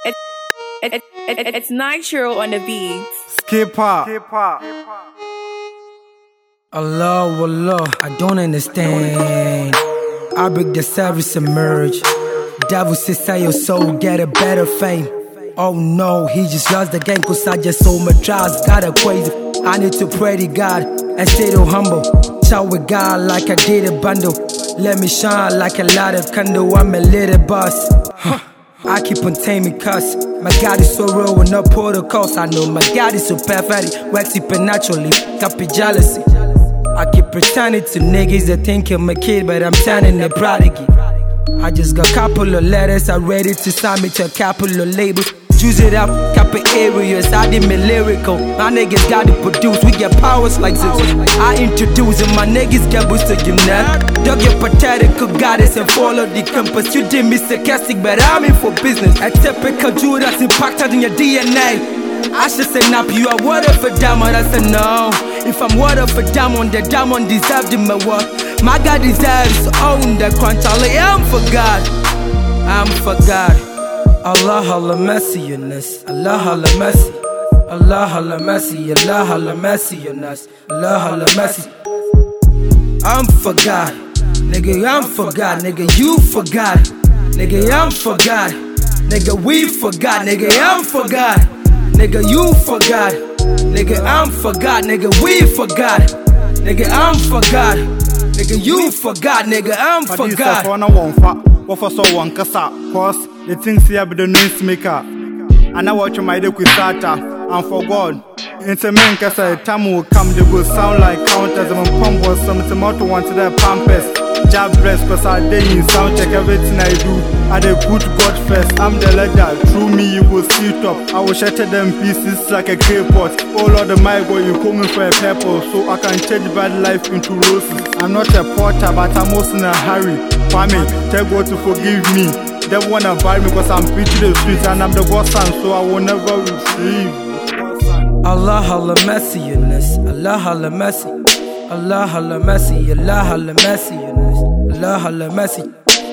It's Nitro on the beat. Skipper. Allah, I don't understand. I break the service and merge. Devil says sell your soul, get a better fame. Oh no, he just lost the game cause I just sold my trials, got a crazy. I need to pray to God and stay too humble. Shout with God like I did a bundle. Let me shine like a light of candle, I'm a little boss. I keep on taming cuss. My God is so real with no protocols. I know my God is so perfect, it works supernaturally. Copy jealousy. I keep pretending to niggas that think I'm a kid, but I'm turning a prodigy. I just got a couple of letters, I'm ready to sign me to a couple of labels. Choose it up, couple areas, I did me lyrical. My niggas got to produce, we get powers like Zeus. I introduce and my niggas get boosted, you know. Dog your pathetic goddess and follow the compass. You did me sarcastic, but I'm in for business. A typical Judas impacted in your DNA. I should say nap, you are water for diamond, I said no. If I'm water for diamond, the diamond deserves the my worth. My God deserves to own the crunch, I'm for God, I'm for God. Allah, Allah, mercy on us. Allah, Allah, mercy. Allah, Allah, mercy. Allah, Allah, mercy on us. Allah, Allah, mercy. I'm for God. Nigga, I'm for God. Nigga, you for God. Nigga, I'm for God. Nigga, we for God. Nigga, I'm for God. Nigga, you for God. Nigga, I'm for God. Nigga, we for God. Nigga, I'm for God. Nigga, you for God. Nigga, I'm for God. What for so one kasa? Cause the things here be the news maker. And I watch my day with Sata. And for God, it's a main kasa. Time will come, they will sound like counters. And pump was something more to want to their pampers. Jab breast, cause I day in sound check everything I do. I dey put God first. I'm the leader. Through me, you will see top. I will shatter them pieces like a clay pot. Oh Lord, my God, you call me for a purpose. So I can change bad life into roses. I'm not a porter, but I'm also in a hurry. Kwame, tell God to forgive me. They wanna buy me cause I'm preaching the streets and I'm the God's son, so I will never receive. Allah, Allah, mercy on us. Allah, Allah, mercy. Allah, Allah, mercy. Allah, Allah, mercy on us. Allah, Allah, mercy.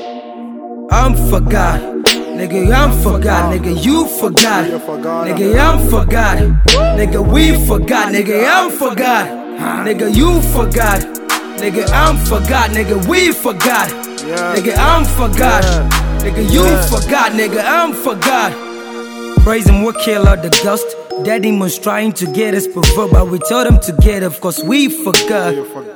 I'm for God. Nigga, I'm for God. Nigga, you for God. Nigga, I'm for God. Nigga, we for God. Nigga, I'm for God. Nigga, you for God. Nigga, I'm for God. Nigga, we for God. Nigga, I'm for God. Nigga, you for God. Nigga, I'm for God. Praise him, we'll kill out the ghost. That demons trying to get us provoked, but we told them to get up, cause we forgot.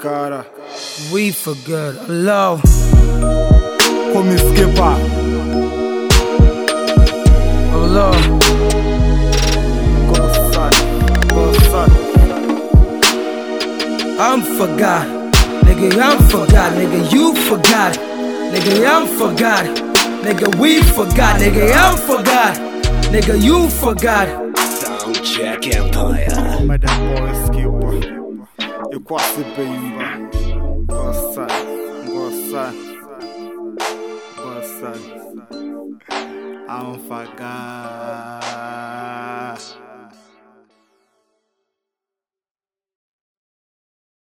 We forgot. Allah. Call me Skipper. Allah. God. I'm for God. Nigga, I'm for God. Nigga, you for God. Nigga, I'm for God. Nigga, we for God. Nigga, I'm for God. Nigga, you for God. Soundcheck Empire. I'm a boy Skipper. You quasi baby. God son. I'm for God.